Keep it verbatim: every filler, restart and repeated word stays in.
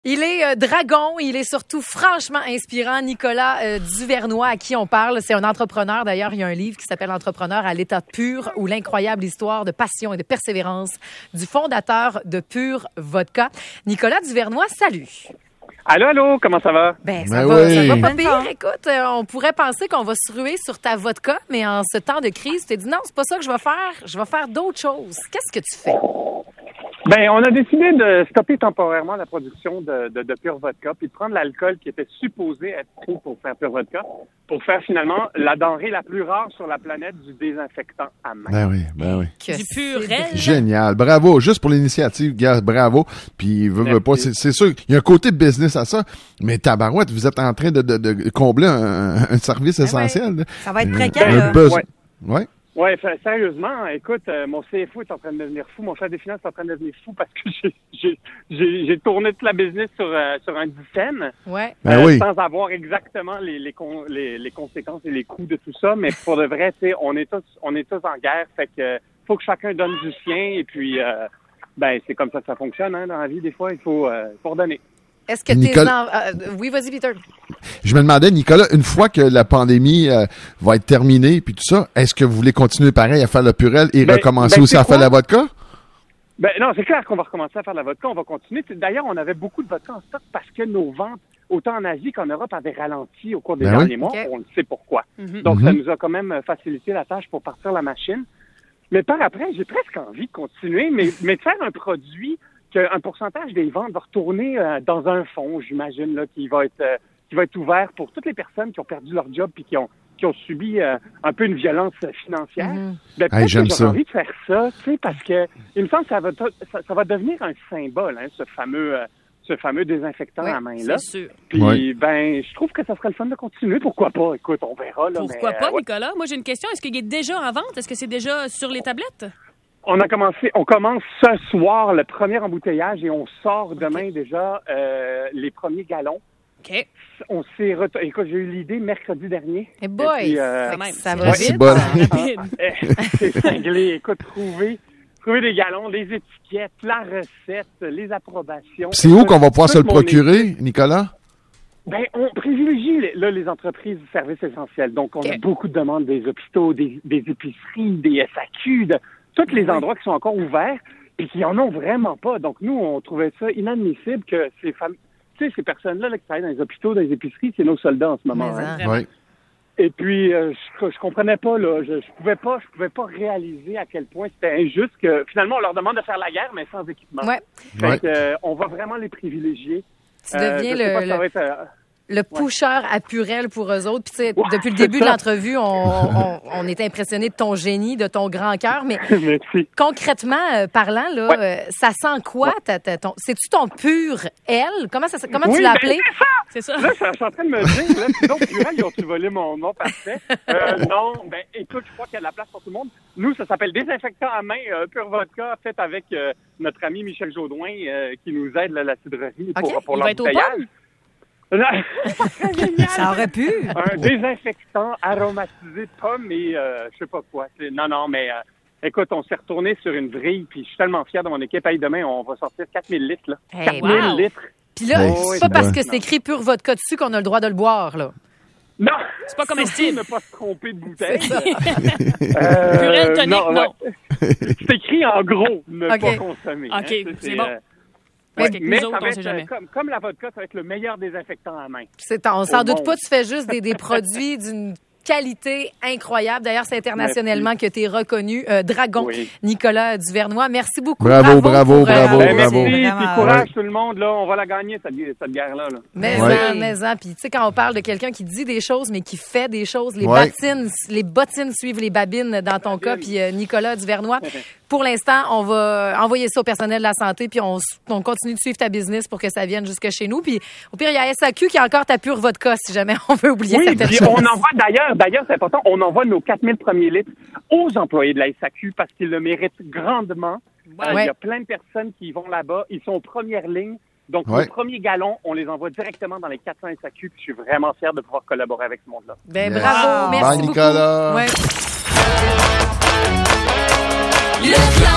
Il est euh, dragon, il est surtout franchement inspirant. Nicolas euh, Duvernois, à qui on parle, c'est un entrepreneur. D'ailleurs, il y a un livre qui s'appelle « Entrepreneur à l'état pur » ou l'incroyable histoire de passion et de persévérance du fondateur de Pure Vodka. Nicolas Duvernois, salut! Allô, allô, comment ça va? Ben, ça ben va, oui. ça va pas pire. Écoute, euh, on pourrait penser qu'on va se ruer sur ta vodka, mais en ce temps de crise, tu t'es dit non, c'est pas ça que je vais faire. Je vais faire d'autres choses. Qu'est-ce que tu fais? Ben, on a décidé de stopper temporairement la production de, de, de Pure Vodka, puis de prendre l'alcool qui était supposé être pris pour faire Pure Vodka, pour faire finalement la denrée la plus rare sur la planète du désinfectant à main. Ben oui, ben oui. Que Du purel. Génial. Bravo. Juste pour l'initiative, gars, bravo. Puis, veux, veux pas, c'est, c'est sûr, il y a un côté business à ça, mais tabarouette, vous êtes en train de, de, de combler un, un service Ben essentiel. ouais. Ça va être précaire, Un là. besoin. Ouais. Ouais. Ouais, sérieusement, écoute, euh, mon C F O est en train de devenir fou, mon chef des finances est en train de devenir fou parce que j'ai, j'ai, j'ai, j'ai tourné toute la business sur, euh, sur un dizaine. Ouais. Ben euh, oui. Sans avoir exactement les, les, con, les, les conséquences et les coûts de tout ça, mais pour de vrai, tu sais, on est tous, on est tous en guerre, fait que faut que chacun donne du sien et puis, euh, ben, c'est comme ça que ça fonctionne, hein, dans la vie, des fois, il faut, euh, faut redonner. Est-ce que Nicole- tes en... euh, oui, vas-y, Peter. Je me demandais, Nicolas, une fois que la pandémie euh, va être terminée puis tout ça, est-ce que vous voulez continuer pareil à faire le purel et Ben, recommencer ben, aussi c'est à faire quoi? la vodka? Ben non, c'est clair qu'on va recommencer à faire de la vodka, on va continuer. D'ailleurs, on avait beaucoup de vodka en stock parce que nos ventes, autant en Asie qu'en Europe, avaient ralenti au cours des Ben derniers oui. mois. Okay. On le sait pourquoi. Mm-hmm. Donc, Mhm. ça nous a quand même facilité la tâche pour partir la machine. Mais par après, j'ai presque envie de continuer, mais, mais de faire un produit qu'un pourcentage des ventes va retourner euh, dans un fonds, j'imagine, là, qui va être euh, qui va être ouvert pour toutes les personnes qui ont perdu leur job puis qui ont qui ont subi euh, un peu une violence financière. Mhm. Ben, peut-être Hey, j'aime que ça. j'ai envie de faire ça, tu sais, parce que il me semble que ça va, ça, ça va devenir un symbole, hein, ce fameux euh, ce fameux désinfectant Ouais, à main-là. C'est sûr. Puis, Ouais. ben, je trouve que ça serait le fun de continuer. Pourquoi pas? Écoute, on verra, là. Pourquoi mais, pas, euh, ouais. Nicolas? Moi, j'ai une question. Est-ce qu'il est déjà en vente? Est-ce que c'est déjà sur les tablettes? On a commencé, on commence ce soir le premier embouteillage et on sort demain déjà euh, les premiers galons. OK. On s'est ret... Écoute, j'ai eu l'idée mercredi dernier. Eh boy, Et puis, euh, fait que quand même, ça c'est va Ouais, vite. c'est bon. Rapide. eh, c'est cinglé. Écoute, trouver, trouver des galons, les étiquettes, la recette, les approbations. C'est où qu'on va pouvoir se le Toute mon procurer, Nicolas? Ben, on privilégie les, là, les entreprises de services essentiels. Donc, on Okay. a beaucoup de demandes des hôpitaux, des, des épiceries, des S A Q, de tous les endroits qui sont encore ouverts et qui en ont vraiment pas. Donc, nous, on trouvait ça inadmissible que ces femmes, tu sais, ces personnes-là là, qui travaillent dans les hôpitaux, dans les épiceries, c'est nos soldats en ce moment. Mais hein. en- Oui. Et puis, euh, je, je comprenais pas, là, je, je pouvais pas, je pouvais pas réaliser à quel point c'était injuste que finalement, on leur demande de faire la guerre, mais sans équipement. Ouais. Fait Ouais. que, euh, on va vraiment les privilégier. Tu deviens je sais pas le, si ça le, va être, euh, le pusher à Purel pour eux autres. Puis, tu sais, Ouais, depuis le c'est début de ça. l'entrevue, on, on, on était impressionnés de ton génie, de ton grand cœur. Mais merci. concrètement euh, parlant, là, Ouais. euh, ça sent quoi? ta- ta- ton... C'est-tu ton pur L? Comment, ça, comment tu Oui, l'as ben, appelé? c'est ça! C'est ça. Là, je je suis en train de me dire, là, sinon, Purel, ils ont-tu volé mon nom parfait? Euh, non, ben, écoute, je crois qu'il y a de la place pour tout le monde. Nous, ça s'appelle Désinfectant à main, euh, Pure Vodka, fait avec euh, notre ami Michel Jodoin, euh, qui nous aide, là, la cidrerie, pour, Ok, pour il va être au l'embouteillage. Non, ça serait génial. Ça aurait pu. Un désinfectant aromatisé de pommes et euh, je sais pas quoi. C'est- Non, non, mais euh, écoute, on s'est retourné sur une vrille, puis je suis tellement fier de mon équipe. Hey, demain, on va sortir quatre mille litres, là. Hey, quatre mille wow. litres. Puis là, Hey, c'est c'est pas parce bon. que c'est écrit Pure Vodka dessus qu'on a le droit de le boire, là. Non! C'est pas Surtout comestible. ne pas se tromper de bouteille. C'est ça. Euh, Purel tonique, non. ouais. C'est écrit en gros, ne Ok. pas consommer. hein. Ok, Ça, c'est bon. euh, Parce ouais, que mais nous autres, ça on va sait être, jamais. euh, Comme, comme la vodka, ça va être le meilleur désinfectant à main. C'est, on s'en Au doute monde. pas, tu fais juste des, des produits d'une qualité incroyable. D'ailleurs, c'est internationellement que tu es reconnu. Euh, Dragon, Oui. Nicolas Duvernois. Merci beaucoup. Bravo, bravo, pour, bravo, Ben, bravo. merci, Vraiment, puis courage ouais. tout le monde, là, on va la gagner cette, cette guerre-là. Là. Mais Ouais. en, mais en. Puis tu sais, quand on parle de quelqu'un qui dit des choses, mais qui fait des choses, les Ouais. bottines, les bottines suivent les babines dans ton cas. Puis euh, Nicolas Duvernois, pour l'instant, on va envoyer ça au personnel de la santé, puis on, s- on continue de suivre ta business pour que ça vienne jusque chez nous. Puis au pire, il y a S A Q qui a encore ta Pure Vodka, si jamais on veut oublier Oui, certaines puis choses. on envoie d'ailleurs, d'ailleurs, c'est important, on envoie nos quatre mille premiers litres aux employés de la S A Q parce qu'ils le méritent grandement. Euh, Il Ouais. y a plein de personnes qui vont là-bas, ils sont aux premières lignes. Donc, Ouais. nos premiers galons, on les envoie directement dans les quatre cents S A Q. Puis je suis vraiment fier de pouvoir collaborer avec ce monde-là. Ben, Yes. bravo, Wow. merci Bye, beaucoup. Nicolas. Ouais. Le